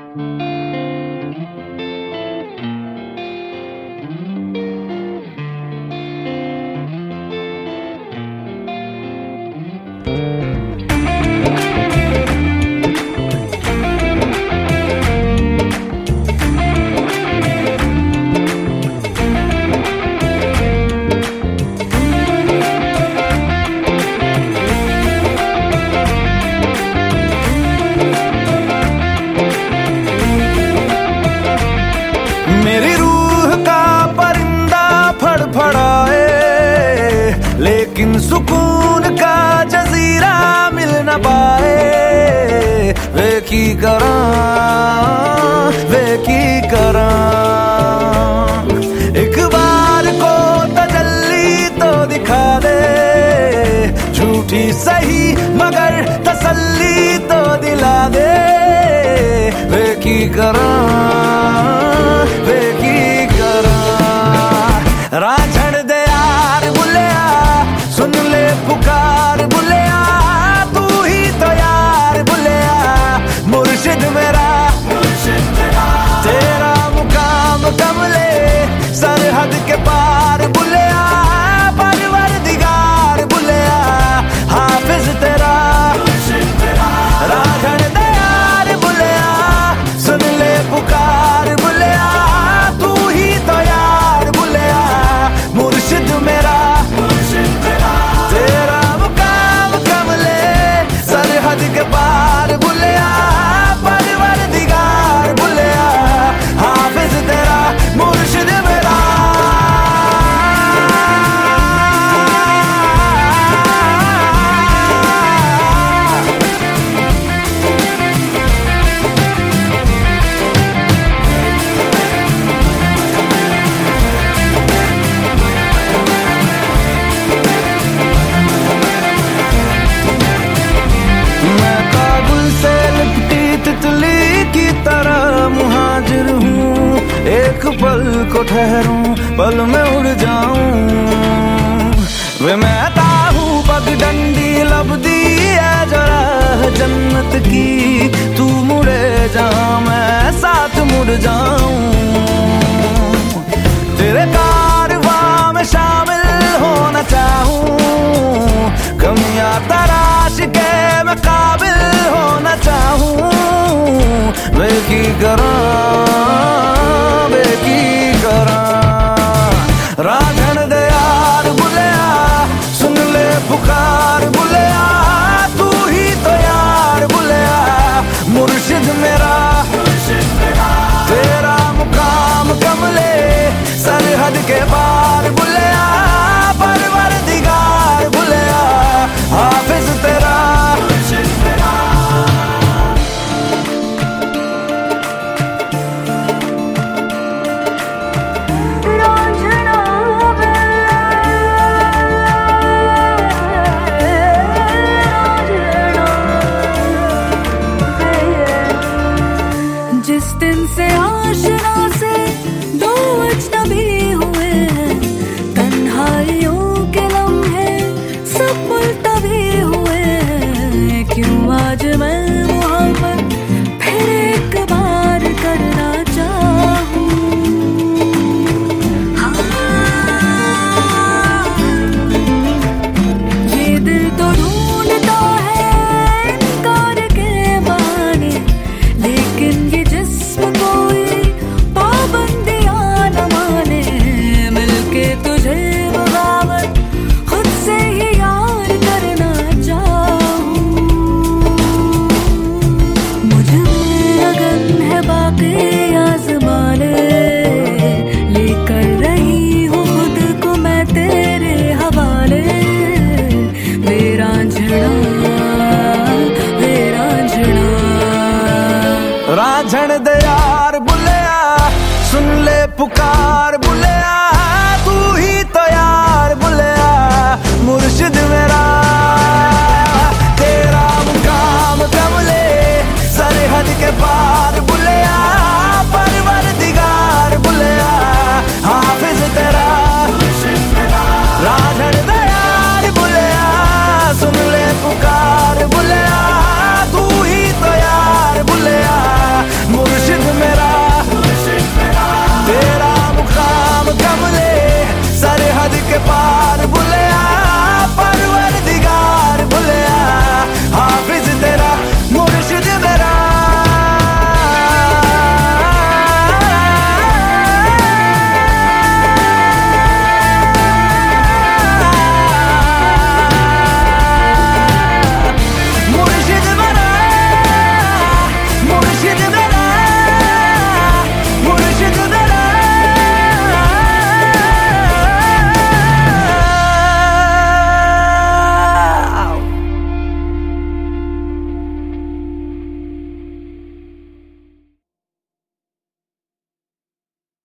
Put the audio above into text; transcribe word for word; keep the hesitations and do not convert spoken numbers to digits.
मेरी रूह का परिंदा फड़फड़ाए, लेकिन सुकून का जजीरा मिल न पाए। वे की करां, वे की करां, एक बार को तजल्ली तो दिखा दे, झूठी सही मगर तसल्ली तो दिला दे। वे की करां, वे की करां, राझड़ दे यार बुलिया, सुन ले पुकार बुलिया, तू ही तो यार बुलिया, मुर्शिद मेरा, तेरा मुकाम कमले सरहद के पार बुलिया, परवरदिगार बुलिया, हाफिज तेरा, राझड़ दे यार बुलिया, सुन ले पुकार बुलिया, तू ही तो यार बुलिया, मुर्शिद मेरा, तेरा मुकाम कमले सरहद के पार बुलिया, परवरदिगार बुलिया, हाफिज तेरा, मुर्शिद मेरा। एक पल को ठहरूं, पल में उड़ जाऊं, वे मैं ताहूं पगडंडी लबदी है जरा जन्नत की, तू मुड़े जहां मैं साथ मुड़ जाऊं। तेरे कारवां में शामिल होना चाहूं, कमियां तराश के मैं काबिल होना चाहूं। वे की करां, वे की करां, राझड़ दे यार बुलिया, सुन ले पुकार बुलिया, तू ही तो यार बुलिया, मुर्शिद मेरा, तेरा मुकाम कमले सरहद के पार बुलिया, परवरदिगार बुलिया, हाफिज तेरा। जिस दिन से आशना से दो अजनबी हुए हैं, तन्हाइयों के लम्हे सब मुल्तवी हुए हैं, क्यों आज मैं मोहब्बत फिर एक बार करना चाहूं। ये दिल तो ढूंढता है इनकार के बहाने, लेकिन ये कोई पाबंदियां न माने, मिलके तुझे बगावत खुद से ही यार करना चाहूं। मुझे लगन है बाकी आज़माने, लेकर रही हूँ खुद को मैं तेरे हवाले। मेरा झड़ा, मेरा झड़ा, राझड़ दे यार बुलिया, सुन ले पुकार